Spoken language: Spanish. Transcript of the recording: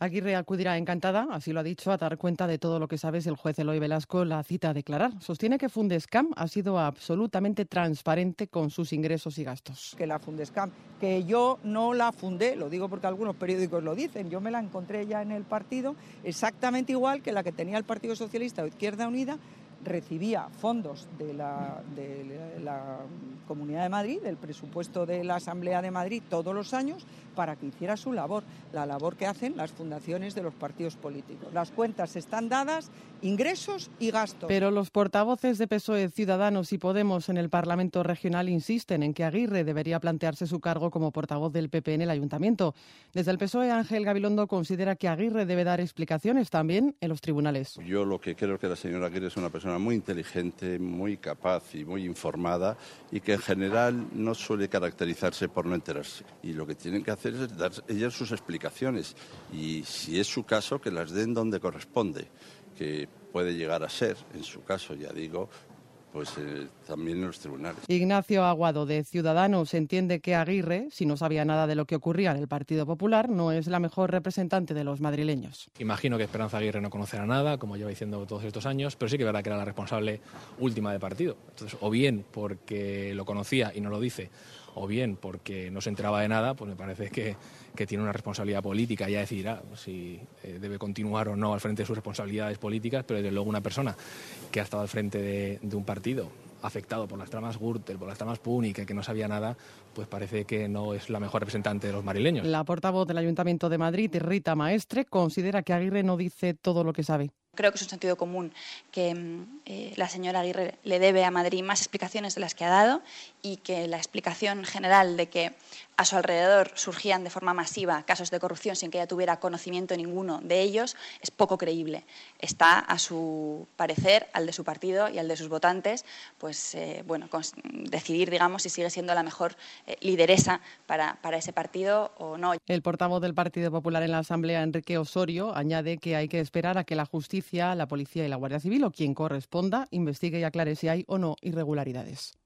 Aguirre acudirá encantada, así lo ha dicho, a dar cuenta de todo lo que sabe el juez Eloy Velasco la cita a declarar. Sostiene que Fundescam ha sido absolutamente transparente con sus ingresos y gastos. Que la Fundescam, que yo no la fundé, lo digo porque algunos periódicos lo dicen, yo me la encontré ya en el partido, exactamente igual que la que tenía el Partido Socialista o Izquierda Unida, recibía fondos de la Comunidad de Madrid, del presupuesto de la Asamblea de Madrid todos los años para que hiciera su labor, la labor que hacen las fundaciones de los partidos políticos. Las cuentas están dadas, ingresos y gastos. Pero los portavoces de PSOE, Ciudadanos y Podemos en el Parlamento Regional insisten en que Aguirre debería plantearse su cargo como portavoz del PP en el Ayuntamiento. Desde el PSOE, Ángel Gabilondo considera que Aguirre debe dar explicaciones también en los tribunales. Yo lo que creo que la señora Aguirre es una persona muy inteligente, muy capaz y muy informada y que en general no suele caracterizarse por no enterarse. Y lo que tienen que hacer es dar ellas sus explicaciones y si es su caso que las den donde corresponde, que puede llegar a ser, en su caso ya digo, pues también en los tribunales. Ignacio Aguado, de Ciudadanos, entiende que Aguirre, si no sabía nada de lo que ocurría en el Partido Popular, no es la mejor representante de los madrileños. Imagino que Esperanza Aguirre no conocerá nada, como lleva diciendo todos estos años, pero sí que es verdad que era la responsable última del partido. Entonces, o bien porque lo conocía y no lo dice, o bien porque no se enteraba de nada, pues me parece que tiene una responsabilidad política, ya decidirá si debe continuar o no al frente de sus responsabilidades políticas, pero desde luego una persona que ha estado al frente de un partido afectado por las tramas Gürtel, por las tramas Púnica, que no sabía nada, pues parece que no es la mejor representante de los madrileños. La portavoz del Ayuntamiento de Madrid, Rita Maestre, considera que Aguirre no dice todo lo que sabe. Creo que es un sentido común que la señora Aguirre le debe a Madrid más explicaciones de las que ha dado y que la explicación general de que a su alrededor surgían de forma masiva casos de corrupción sin que ella tuviera conocimiento ninguno de ellos es poco creíble. Está, a su parecer, al de su partido y al de sus votantes, pues decidir, digamos, si sigue siendo la mejor lideresa para ese partido o no. El portavoz del Partido Popular en la Asamblea, Enrique Osorio, añade que hay que esperar a que la justicia, la policía y la Guardia Civil, o quien corresponda, investigue y aclare si hay o no irregularidades.